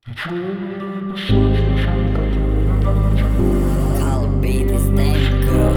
Call beat this thing girl.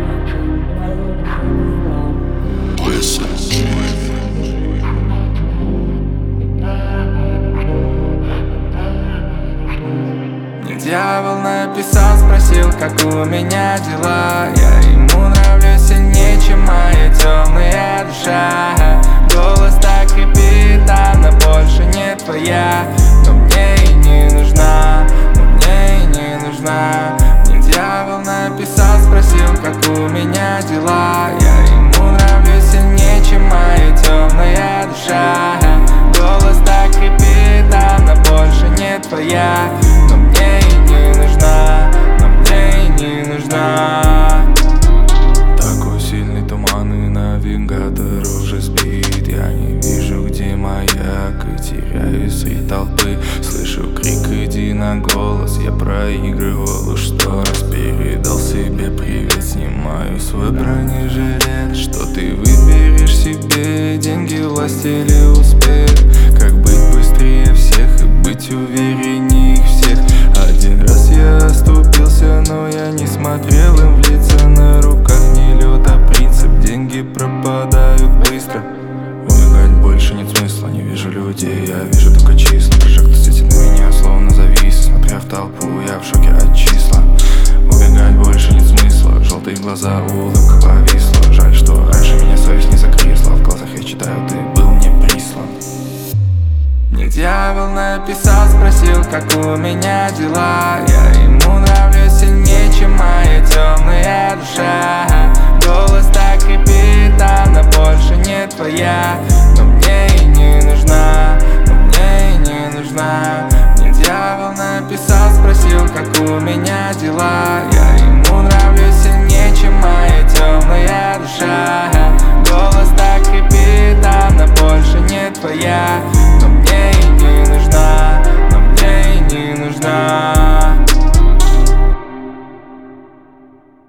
Мне дьявол написал, спросил, как у меня дела. Я ему нравлюсь сильнее, чем моя темная душа. Голос так хрипит, она больше не твоя. Но мне и не нужна, но мне и не нужна. Мне дьявол написал, спросил, как у меня дела. Я ему нравлюсь сильнее, чем моя темная душа. Голос так хрипит, она больше не твоя. Но мне и не нужна, но мне и не нужна. Такой сильный туман, и навигатор уже спит. Я не вижу, где маяк, и теряюсь среди толпы. Слышу крик, иди на голос. Я проигрывал уж 100 раз, передал себе привет. Снимаю свой бронежилет. Что ты выберешь себе? Деньги, власть или успех? Как быть быстрее всех и быть увереннее их всех? Один раз я оступился, но я не смотрел им в лица. На руках не лед, а принцип. Деньги пропадают быстро. Убегать больше нет смысла. Не вижу людей, я вижу только числа. Прожектор светит на меня, словно завис. Смотря в толпу, я в шоке от числа. Убегать больше нет смысла. Желтые глаза, улыбка повисла. Жаль, что раньше меня совесть не закрисла. В глазах я читаю, ты был мне прислан. Мне дьявол написал, спросил, как у меня дела. Я ему нравлюсь сильнее, чем моя темная душа. Голос так хрипит, она больше не твоя. Но мне и не нужна, но мне и не нужна. Мне дьявол написал, спросил, как у меня дела.